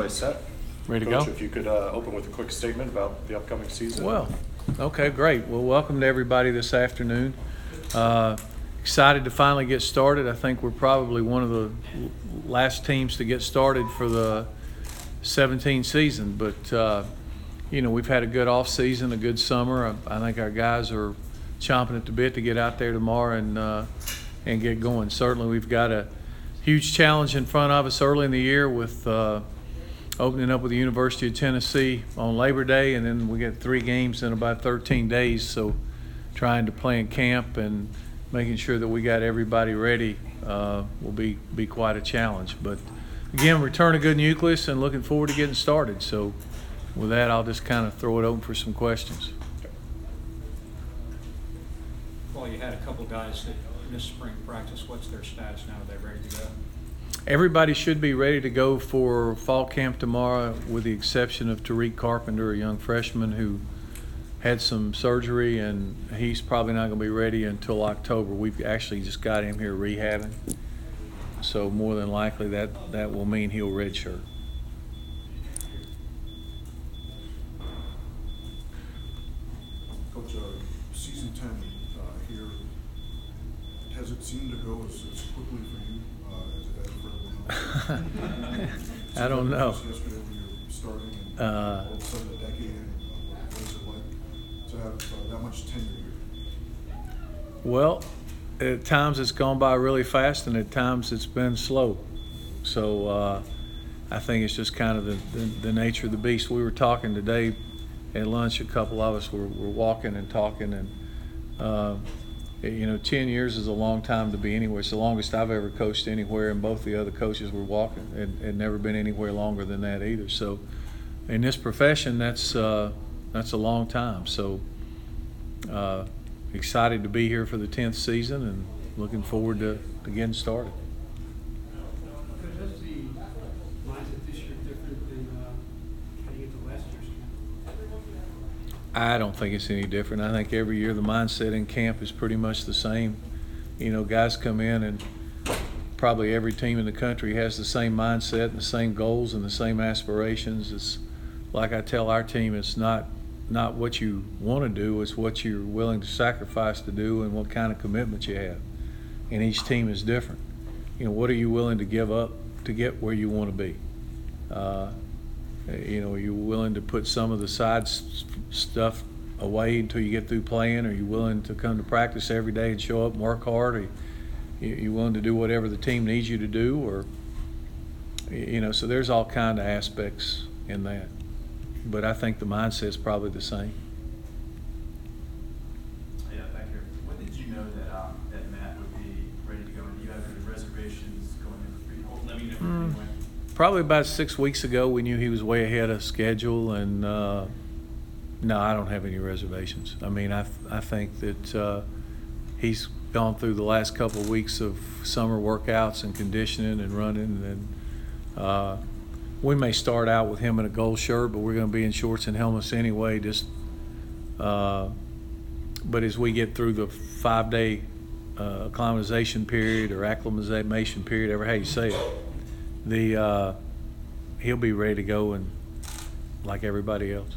everybody set? Ready to Coach, go? if you could open with a quick statement about the upcoming season. Well, okay, great. Well, welcome to everybody this afternoon. Excited to finally get started. I think we're probably one of the last teams to get started for the 17 season. But, we've had a good off season, a good summer. I think our guys are chomping at the bit to get out there tomorrow and get going. Certainly we've got a huge challenge in front of us early in the year with opening up with the University of Tennessee on Labor Day, and then we get 3 games in about 13 days. So trying to plan camp and making sure that we got everybody ready will be quite a challenge. But again, return a good nucleus and looking forward to getting started. So with that, I'll just kind of throw it open for some questions. Well, you had a couple guys that missed spring practice. What's their status now? Are they ready to go? Everybody should be ready to go for fall camp tomorrow, with the exception of Tariq Carpenter, a young freshman who had some surgery, and he's probably not going to be ready until October. We've actually just got him here rehabbing, so more than likely that will mean he'll redshirt. Coach, season 10 here, has it seemed to go as quickly for you as for everyone else? I don't know. Yesterday when you were starting and all of a sudden a decade in, what is it like to have that much tenure here? Well, at times it's gone by really fast, and at times it's been slow. So I think it's just kind of the nature of the beast. We were talking today at lunch, a couple of us were walking and talking, and 10 years is a long time to be anywhere. It's the longest I've ever coached anywhere, and both the other coaches were walking and never been anywhere longer than that either. So in this profession, that's a long time. So excited to be here for the 10th season and looking forward to getting started. Does the mindset this year different than heading into last year's camp? I don't think it's any different. I think every year the mindset in camp is pretty much the same. Guys come in, and probably every team in the country has the same mindset and the same goals and the same aspirations. It's like I tell our team, it's not what you want to do, it's what you're willing to sacrifice to do and what kind of commitment you have. And each team is different. What are you willing to give up to get where you want to be? Are you willing to put some of the side stuff away until you get through playing? Are you willing to come to practice every day and show up and work hard? Are you willing to do whatever the team needs you to do? Or, so there's all kind of aspects in that. But I think the mindset's probably the same. Yeah, back here. When did you know that Matt would be ready to go? And do you have any reservations going in for free? Probably about 6 weeks ago, we knew he was way ahead of schedule, and no, I don't have any reservations. I mean, I think that he's gone through the last couple of weeks of summer workouts and conditioning and running, and we may start out with him in a gold shirt, but we're going to be in shorts and helmets anyway. But as we get through the 5-day acclimatization period or acclimatization period, however how you say it, he'll be ready to go, and like everybody else.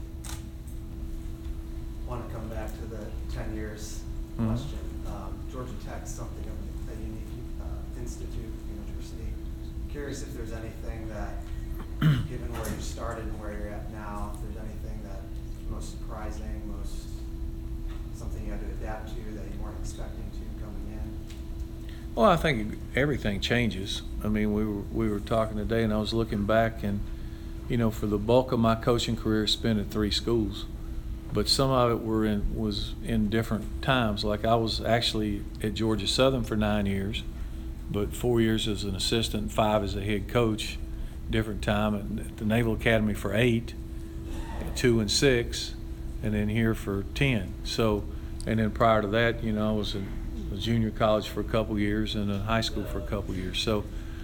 I want to come back to the 10 years question. Georgia Tech's something of a unique institute, university. Curious if there's anything that, given where you started and where you're at now, if there's anything that's most surprising, something you had to adapt to that you weren't expecting to coming in? Well, I think everything changes. I mean, we were talking today, and I was looking back, and for the bulk of my coaching career, spent at 3 schools, but some of it was in different times. Like I was actually at Georgia Southern for 9 years, but 4 years as an assistant, 5 as a head coach. Different time at the Naval Academy for 8, 2 and 6, and then here for 10. So, and then prior to that, I was in a junior college for a couple years and in high school for a couple years. So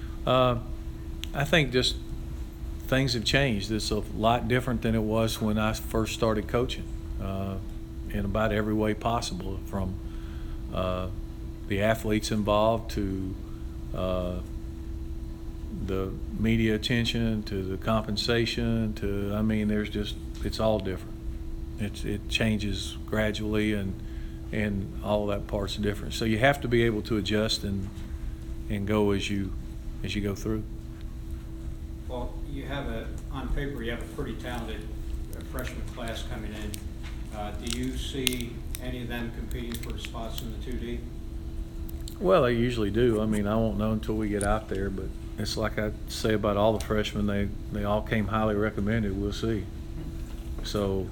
I think just things have changed. It's a lot different than it was when I first started coaching in about every way possible, from the athletes involved to the media attention to the compensation to, I mean, it's all different. It changes gradually and all that part's different. So you have to be able to adjust and go as you go through. Well, on paper, you have a pretty talented freshman class coming in. Do you see any of them competing for spots in the 2D? Well, they usually do. I mean, I won't know until we get out there, but it's like I say about all the freshmen, they all came highly recommended. We'll see. So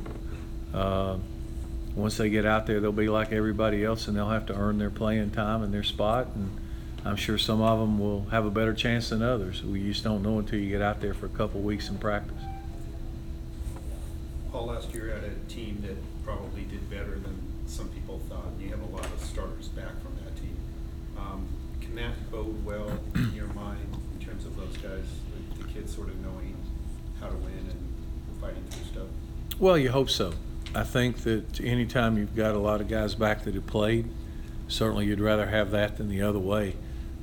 once they get out there, they'll be like everybody else, and they'll have to earn their playing time and their spot. And I'm sure some of them will have a better chance than others. We just don't know until you get out there for a couple of weeks in practice. Paul, last year had a team that probably did better than some people thought, and you have a lot of starters back from that team. Can that bode well in your mind in terms of those guys, the kids sort of knowing how to win and fighting through stuff? Well, you hope so. I think that anytime you've got a lot of guys back that have played, certainly you'd rather have that than the other way.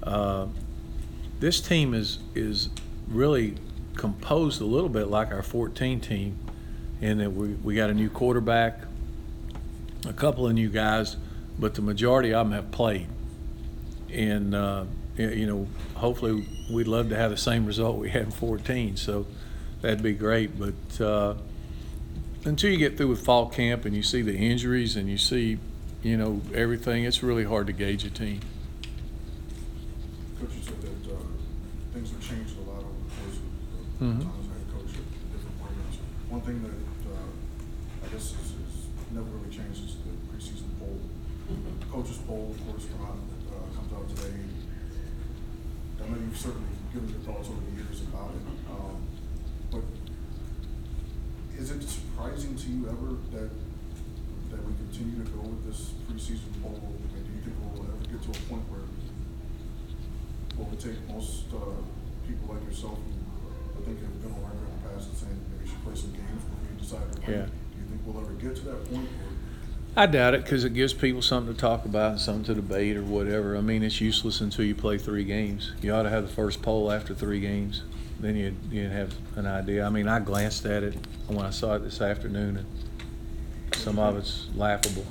This team is really composed a little bit like our 14 team, in that we got a new quarterback, a couple of new guys, but the majority of them have played. And you know, hopefully we'd love to have the same result we had in 14, so that'd be great. But until you get through with fall camp and you see the injuries and you see, you know, everything, it's really hard to gauge a team. Coach, you said that things have changed a lot over the course of Mhm. time as head coach at the different programs. One thing that I guess is never really changed is the preseason poll. The coaches poll, of course, comes out today. I know you've certainly given your thoughts over the years about it. But is it surprising to you ever that we continue to go with this preseason poll? And do you think we'll ever get to a point where what would take most people like yourself who I think have been around in the past and saying maybe you should play some games before you decide to play? Yeah. Do you think we'll ever get to that point? Or? I doubt it, because it gives people something to talk about and something to debate or whatever. I mean, it's useless until you play 3 games. You ought to have the first poll after 3 games. Then you'd have an idea. I mean, I glanced at it when I saw it this afternoon, and some of it's laughable.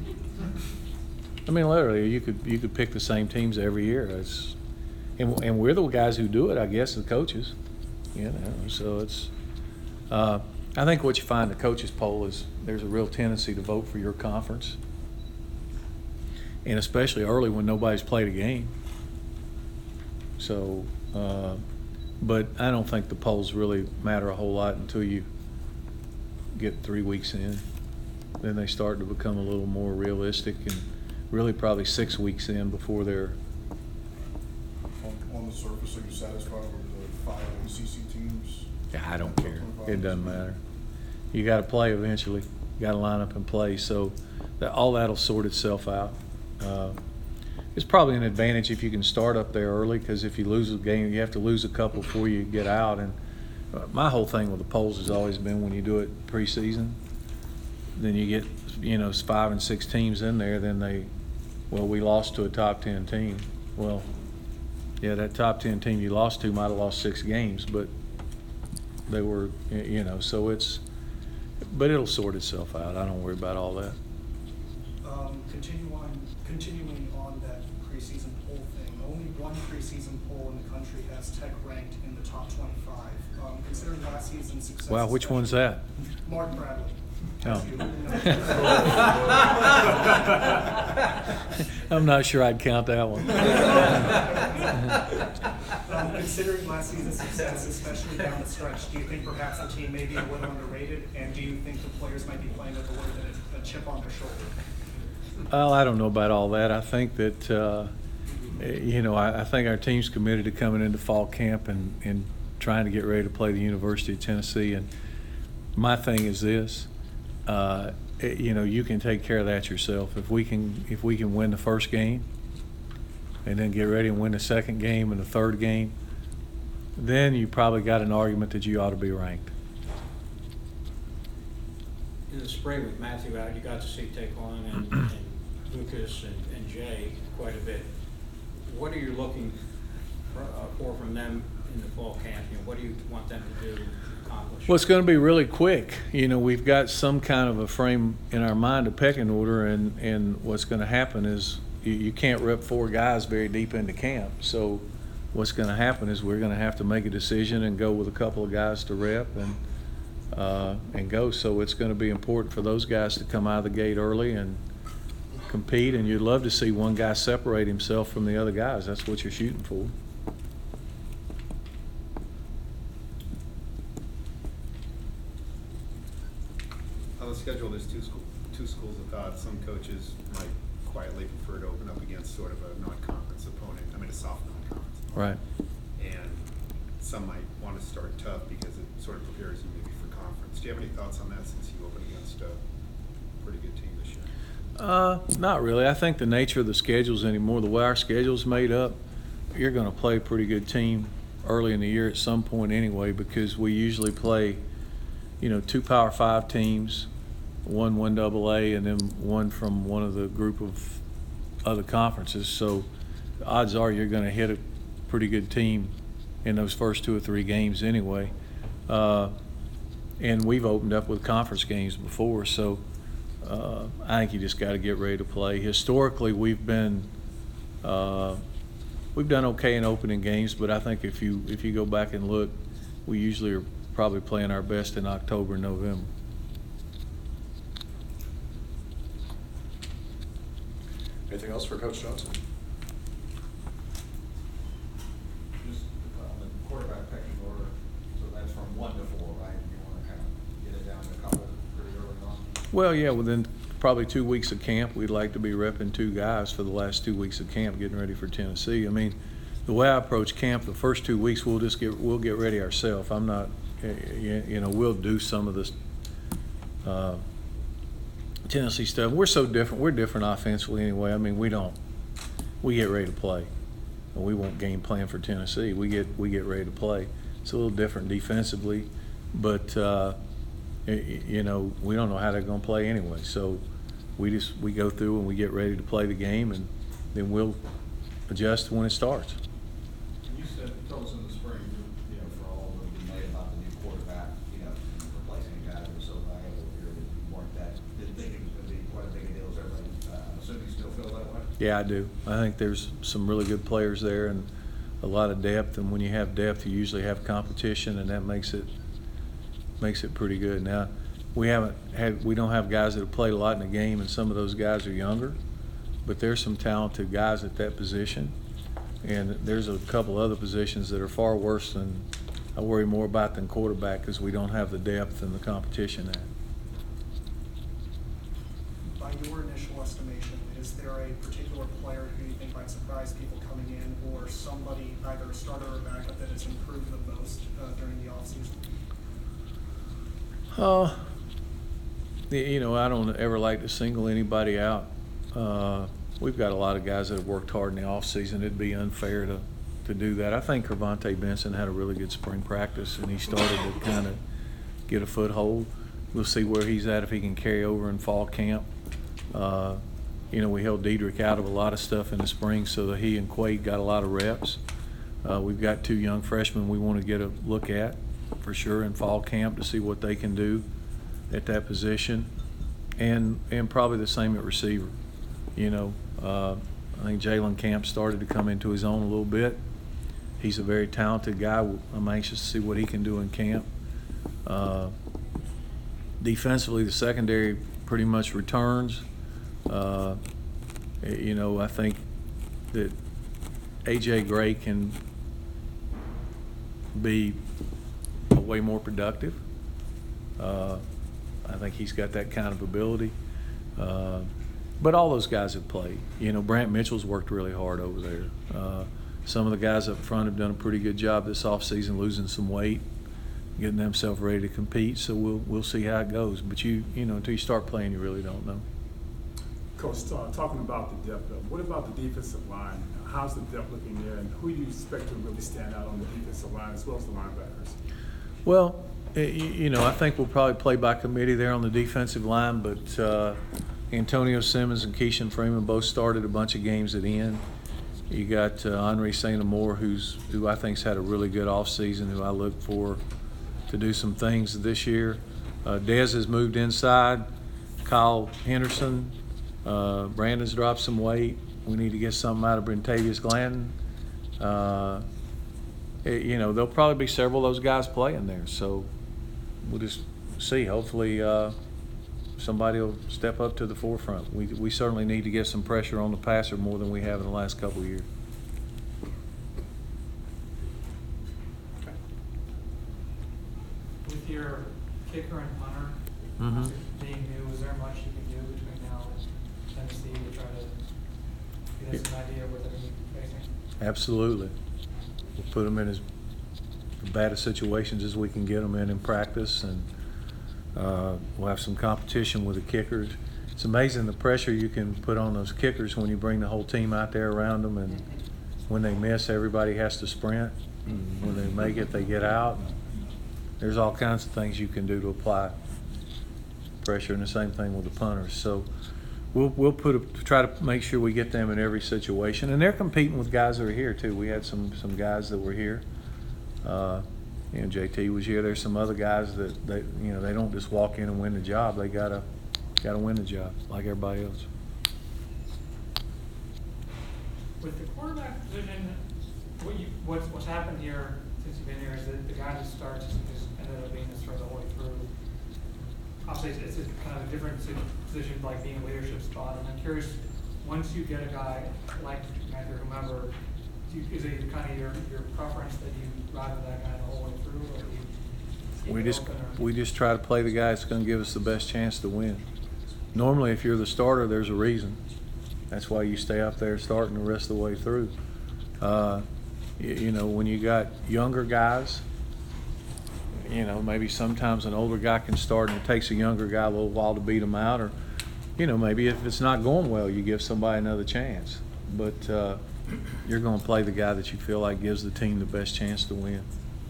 I mean, literally, you could pick the same teams every year. And we're the guys who do it, I guess, the coaches. You know, so it's. I think what you find in the coaches poll is there's a real tendency to vote for your conference, and especially early when nobody's played a game. So, but I don't think the polls really matter a whole lot until you get 3 weeks in. Then they start to become a little more realistic, and really probably 6 weeks in before they're. On the surface, are you satisfied with the 5 ACC teams? Yeah, I don't care. It doesn't matter. You got to play eventually. You got to line up and play. So all that'll sort itself out. It's probably an advantage if you can start up there early, because if you lose a game, you have to lose a couple before you get out. And my whole thing with the polls has always been when you do it preseason, then you get, you know, 5 and 6 teams in there. Then we lost to a top 10 team. Well, yeah, that top 10 team you lost to might have lost 6 games, but they were, you know, so but it'll sort itself out. I don't worry about all that. Continuing on that preseason poll thing, only one preseason poll in the country has Tech ranked in the top 25. Considering last season's success. Wow, which one's that? Mark Bradley. Oh. I'm not sure I'd count that one. Considering last season's success, especially down the stretch, do you think perhaps the team may be a little underrated? And do you think the players might be playing with a little bit of a chip on their shoulder? Well, I don't know about all that. I think that, you know, I think our team's committed to coming into fall camp and trying to get ready to play the University of Tennessee. And my thing is this. You know, you can take care of that yourself. If we can win the first game and then get ready and win the second game and the third game, then you probably got an argument that you ought to be ranked. In the spring with Matthew out, you got to see Taekwon and Lucas and Jay quite a bit. What are you looking for from them in the fall camp? You know, what do you want them to do to accomplish? Well, it's going to be really quick. You know, we've got some kind of a frame in our mind, a pecking order, and what's going to happen is you can't rep 4 guys very deep into camp. So what's going to happen is we're going to have to make a decision and go with a couple of guys to rep and go. So it's going to be important for those guys to come out of the gate early and compete, and you'd love to see one guy separate himself from the other guys. That's what you're shooting for. On the schedule, there's two schools of thought. Some coaches might quietly prefer to open up against sort of a non-conference opponent, a soft non-conference opponent. Right. And some might want to start tough because it sort of prepares you maybe for conference. Do you have any thoughts on that since you opened against a pretty good team this year? Not really. I think the nature of the schedules anymore, the way our schedule's made up, you're going to play a pretty good team early in the year at some point anyway, because we usually play, 2 Power 5 teams, 1 1AA, and then one from one of the group of other conferences. So the odds are you're going to hit a pretty good team in those first 2 or 3 games anyway. And we've opened up with conference games before, so I think you just got to get ready to play. Historically, we've done okay in opening games, but I think if you go back and look, we usually are probably playing our best in October and November. Anything else for Coach Johnson? Just the quarterback pecking order, so that's from 1 to 4, right? You want to kind of get it down to a couple pretty early on? Well, yeah, within probably 2 weeks of camp, we'd like to be repping 2 guys for the last 2 weeks of camp, getting ready for Tennessee. I mean, the way I approach camp, the first 2 weeks we'll get ready ourselves. I'm not, we'll do some of this Tennessee stuff. We're so different. We're different offensively anyway. I mean, we get ready to play. We won't game plan for Tennessee. We get ready to play. It's a little different defensively, but we don't know how they're going to play anyway. So we go through and we get ready to play the game, and then we'll adjust when it starts. You told us in the spring, for all that we made about the new quarterback, replacing a guy that was so valuable here that you didn't think it was going to be quite as big a deal as everybody. I'm assuming you still feel that way? Yeah, I do. I think there's some really good players there and a lot of depth, and when you have depth, you usually have competition, and that makes it pretty good. Now, we don't have guys that have played a lot in the game, and some of those guys are younger, but there's some talented guys at that position, and there's a couple other positions that are far worse than I worry more about than quarterback, because we don't have the depth and the competition there. By your initial estimation, is there a particular player who you think might surprise people coming in, or somebody, either a starter or backup, that has improved the most during the offseason? I don't ever like to single anybody out. We've got a lot of guys that have worked hard in the offseason. It'd be unfair to do that. I think Kervontae Benson had a really good spring practice, and he started to kind of get a foothold. We'll see where he's at, if he can carry over in fall camp. We held Diedrich out of a lot of stuff in the spring so that he and Quaid got a lot of reps. We've got 2 young freshmen we want to get a look at for sure in fall camp to see what they can do at that position, and probably the same at receiver. I think Jalen Camp started to come into his own a little bit. He's a very talented guy. I'm anxious to see what he can do in camp. Defensively, the secondary pretty much returns. I think that A.J. Gray can be way more productive. I think he's got that kind of ability. But all those guys have played. Brant Mitchell's worked really hard over there. Some of the guys up front have done a pretty good job this offseason, losing some weight, getting themselves ready to compete. So we'll see how it goes. But until you start playing, you really don't know. Coach, talking about the depth, what about the defensive line? How's the depth looking there, and who do you expect to really stand out on the defensive line as well as the linebackers? Well, I think we'll probably play by committee there on the defensive line, but Antonio Simmons and Keishan Freeman both started a bunch of games at end. You got Henri St. Amour, who I think's had a really good offseason, who I look for to do some things this year. Dez has moved inside. Kyle Henderson. Brandon's dropped some weight. We need to get something out of Brentavious Glandon. You know, there'll probably be several of those guys playing there, so we'll just see. Hopefully somebody will step up to the forefront. We certainly need to get some pressure on the passer more than we have in the last couple of years. With your kicker and punter Mhm. being new, is there much you can do between now and Tennessee to try to get us an idea of what they're facing? Absolutely. We'll put them in as bad a situations as we can get them in practice, and we'll have some competition with the kickers. It's amazing the pressure you can put on those kickers when you bring the whole team out there around them, and when they miss, everybody has to sprint. And when they make it, they get out. There's all kinds of things you can do to apply pressure, and the same thing with the punters. So we'll try to make sure we get them in every situation, and they're competing with guys that are here too. We had some guys that were here. You know, JT was here. There's some other guys that they don't just walk in and win the job. They gotta win the job like everybody else. With the quarterback position, what's happened here since you've been here is that the guy that starts just ended up being the starter the whole way through. Obviously, it's a kind of a different position, like being a leadership spot. And I'm curious, once you get a guy like Matthew or whomever, is it kind of your preference that you ride with that guy the whole way through, or do you keep it open, or? We just try to play the guy that's going to give us the best chance to win. Normally, if you're the starter, there's a reason. That's why you stay up there starting the rest of the way through. You know, when you got younger guys, you know, maybe sometimes an older guy can start and it takes a younger guy a little while to beat them out, or, you know, maybe if it's not going well, you give somebody another chance. But you're going to play the guy that you feel like gives the team the best chance to win.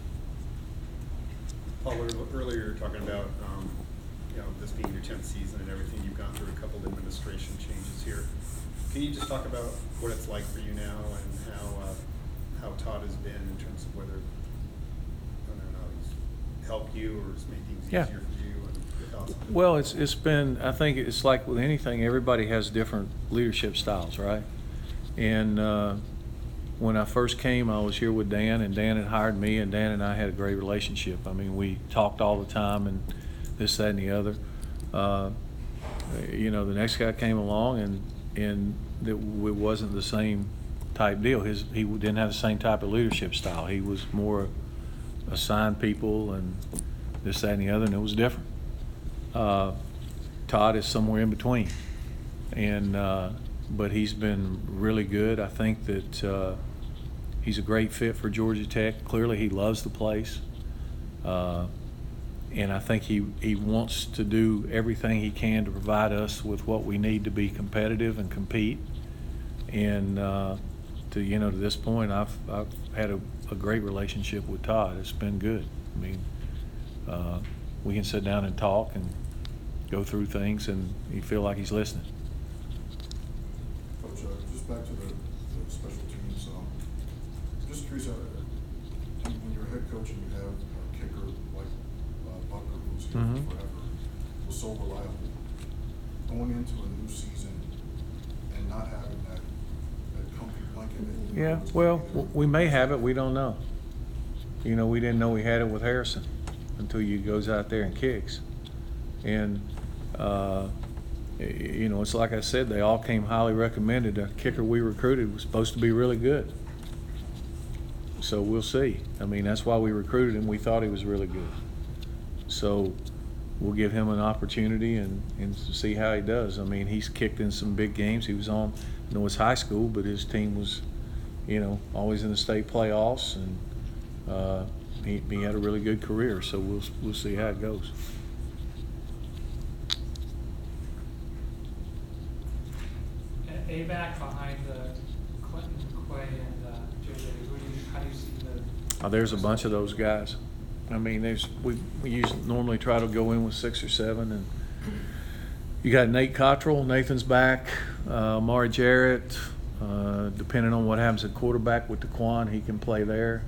Paul, earlier you were talking about, you know, this being your 10th season and everything. You've gone through a couple of administration changes here. Can you just talk about what it's like for you now and how Todd has been in terms of whether, I don't know, he's helped you or has made things easier for you, and your thoughts on it? Well, it's been, I think it's like with anything, everybody has different leadership styles, right? And when I first came, I was here with Dan, and Dan had hired me, and Dan and I had a great relationship. I mean, we talked all the time and this, that, and the other. You know, the next guy came along, and it wasn't the same type deal. He didn't have the same type of leadership style. He was more assigned people and this, that, and the other, and it was different. Todd is somewhere in between, and but he's been really good. I think that he's a great fit for Georgia Tech. Clearly, he loves the place, and I think he wants to do everything he can to provide us with what we need to be competitive and compete. And to this point, I've had a great relationship with Todd. It's been good. I mean, we can sit down and talk and go through things, and you feel like he's listening. Coach, just back to the special teams. Just curious, when you're a head coach and you have a kicker like Bucker, who's here Mhm. forever, was so reliable, going into a new season and not having that comfy blanket. That you know Yeah, it's well, gonna be there. we may have it. We don't know. You know, we didn't know we had it with Harrison until he goes out there and kicks. And, you know, it's like I said, they all came highly recommended. The kicker we recruited was supposed to be really good. So we'll see. I mean, that's why we recruited him. We thought he was really good. So we'll give him an opportunity and see how he does. I mean, he's kicked in some big games. He was on, I know it's high school, but his team was, you know, always in the state playoffs, and he had a really good career. So we'll see how it goes. A-back behind Clinton, McQuay, and JJ, how do you see the? There's a bunch of those guys. I mean, we normally try to go in with 6 or 7, and you got Nate Cottrell. Nathan's back. Amari Jarrett. Depending on what happens at quarterback with DeQuan, he can play there.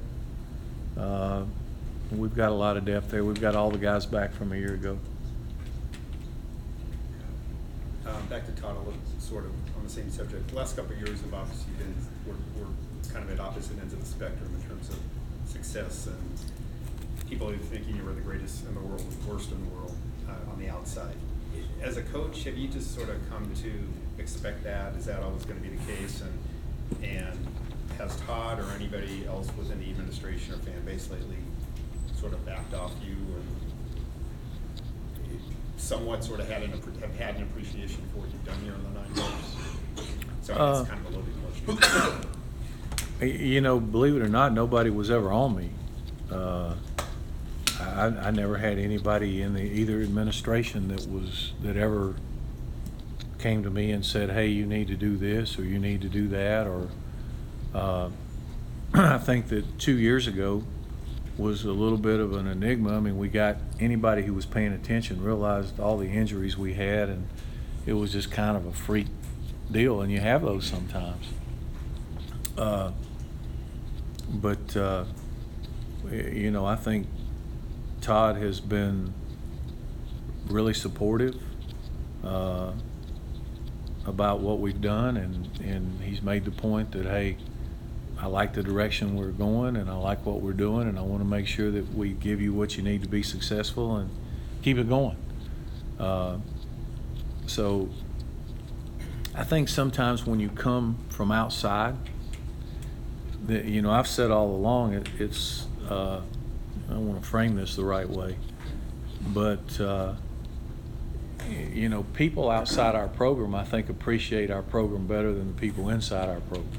We've got a lot of depth there. We've got all the guys back from a year ago. Back to Todd, a little sort of on the same subject. The last couple of years have obviously been, we're kind of at opposite ends of the spectrum in terms of success, and people are thinking you were the greatest in the world, the worst in the world on the outside. As a coach, have you just sort of come to expect that? Is that always going to be the case? And has Todd or anybody else within the administration or fan base lately sort of backed off you and somewhat sort of have had an appreciation for what you've done here in the 9 years? Sorry, it's kind of a loaded question. You know, believe it or not, nobody was ever on me. I never had anybody in either administration that ever came to me and said, hey, you need to do this or you need to do that. Or I think that 2 years ago was a little bit of an enigma. I mean, we got anybody who was paying attention realized all the injuries we had, and it was just kind of a freak deal, and you have those sometimes. You know, I think Todd has been really supportive about what we've done, and he's made the point that, hey, I like the direction we're going, and I like what we're doing, and I want to make sure that we give you what you need to be successful and keep it going. So I think sometimes when you come from outside, you know, I've said all along, it's I don't want to frame this the right way, but you know, people outside our program, I think, appreciate our program better than the people inside our program.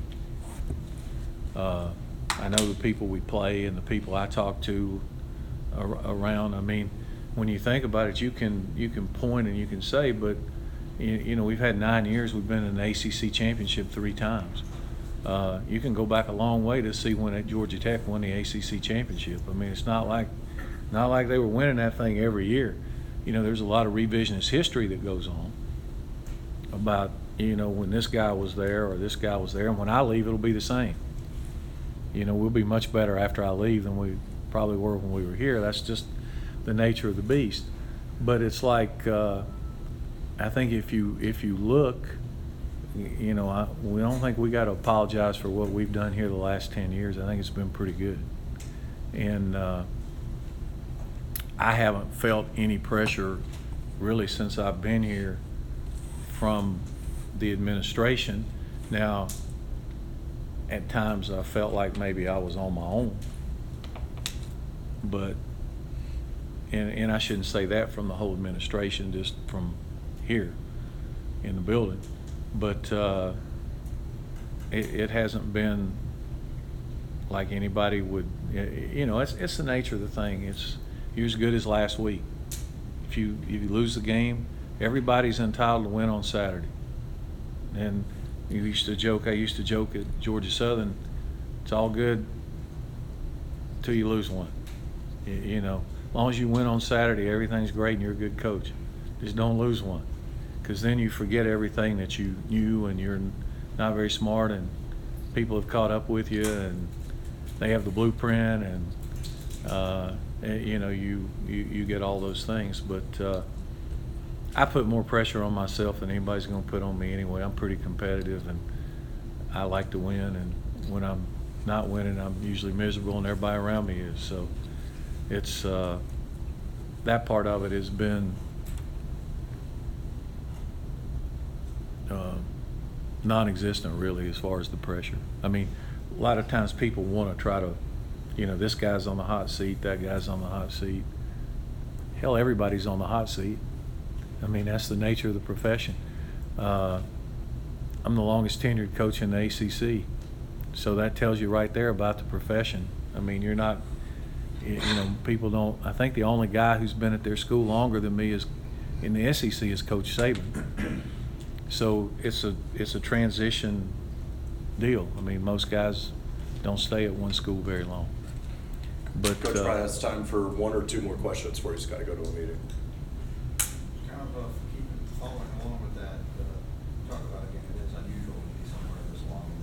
I know the people we play and the people I talk to around. I mean, when you think about it, you can point and you can say, but you know, we've had 9 years. We've been in the ACC championship 3 times. You can go back a long way to see when Georgia Tech won the ACC championship. I mean, it's not like they were winning that thing every year. You know, there's a lot of revisionist history that goes on about, you know, when this guy was there or this guy was there, and when I leave, it'll be the same. You know, we'll be much better after I leave than we probably were when we were here. That's just the nature of the beast. But it's like, I think if you look, you know, we don't think we got to apologize for what we've done here the last 10 years. I think it's been pretty good. And I haven't felt any pressure really since I've been here from the administration. Now, at times I felt like maybe I was on my own, but and I shouldn't say that from the whole administration, just from here in the building, but it hasn't been like anybody would, you know, it's the nature of the thing. You're as good as last week. If you lose the game, everybody's entitled to win on Saturday. And I used to joke at Georgia Southern, it's all good till you lose one. You know, as long as you win on Saturday, everything's great and you're a good coach. Just don't lose one, because then you forget everything that you knew, and you're not very smart, and people have caught up with you, and they have the blueprint, and you know, you get all those things. But I put more pressure on myself than anybody's going to put on me anyway. I'm pretty competitive, and I like to win, and when I'm not winning, I'm usually miserable, and everybody around me is. So it's that part of it has been non-existent, really, as far as the pressure. I mean, a lot of times people want to try to, you know, this guy's on the hot seat, that guy's on the hot seat. Hell, everybody's on the hot seat. I mean, that's the nature of the profession. I'm the longest tenured coach in the ACC, so that tells you right there about the profession. I mean, you're not, you know, people don't. I think the only guy who's been at their school longer than me is in the SEC is Coach Saban. So it's a transition deal. I mean, most guys don't stay at one school very long. But Coach probably has time for 1 or 2 more questions before he's got to go to a meeting. Kind of following along with that, talk about again, it is unusual to be somewhere this long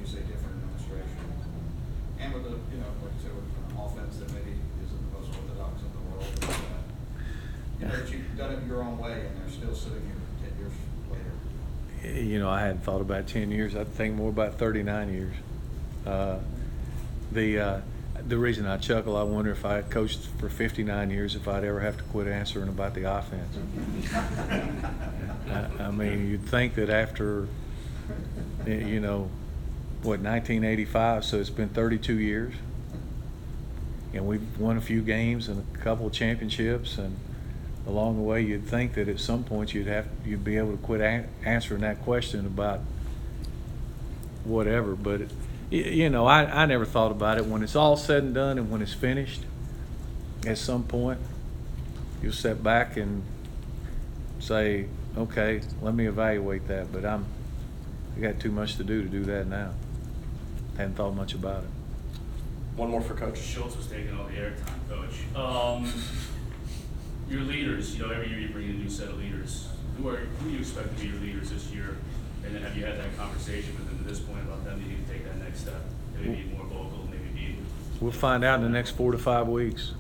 you say, different administration. And with the, like you said, with an offense that maybe isn't the most orthodox in the world. But you've done it your own way, and they're still sitting here 10 years later. I hadn't thought about 10 years. I think more about 39 years. The reason I chuckle, I wonder if I had coached for 59 years, if I'd ever have to quit answering about the offense. I mean, you'd think that after, 1985, so it's been 32 years. And we've won a few games and a couple of championships, and along the way, you'd think that at some point you'd be able to quit answering that question about whatever. But I never thought about it. When it's all said and done, and when it's finished, at some point, you'll step back and say, "Okay, let me evaluate that." But I got too much to do that now. Hadn't thought much about it. One more for Coach. Schultz was taking all the airtime, Coach. Your leaders, every year you bring in a new set of leaders. Who do you expect to be your leaders this year? And then have you had that conversation with them to this point about them needing to take that next step? Maybe be more vocal, maybe be... We'll find out in the next 4 to 5 weeks.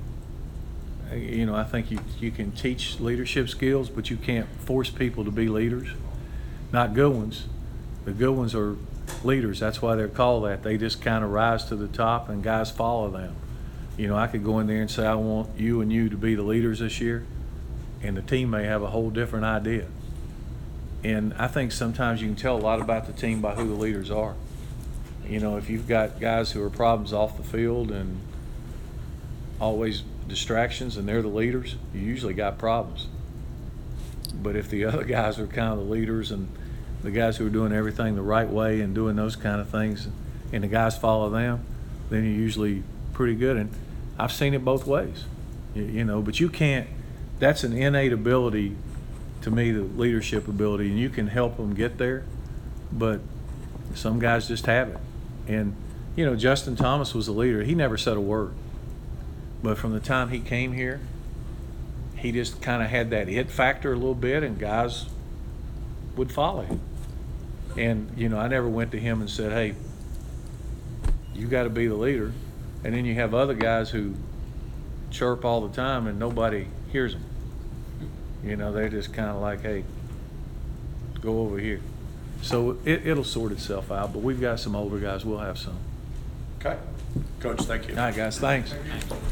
I think you can teach leadership skills, but you can't force people to be leaders. Not good ones. The good ones are leaders. That's why they're called that. They just kind of rise to the top and guys follow them. I could go in there and say, I want you and you to be the leaders this year, and the team may have a whole different idea. And I think sometimes you can tell a lot about the team by who the leaders are. If you've got guys who are problems off the field and always distractions and they're the leaders, you usually got problems. But if the other guys are kind of the leaders and the guys who are doing everything the right way and doing those kind of things, and the guys follow them, then you're usually pretty good. And I've seen it both ways, but you can't, that's an innate ability to me, the leadership ability, and you can help them get there, but some guys just have it. And, Justin Thomas was a leader. He never said a word. But from the time he came here, he just kind of had that it factor a little bit, and guys would follow him. And, I never went to him and said, hey, you got to be the leader. And then you have other guys who chirp all the time and nobody hears them. They're just kind of like, hey, go over here. So it'll sort itself out, but we've got some older guys. We'll have some. Okay. Coach, thank you. All right, guys, thanks. Thank you.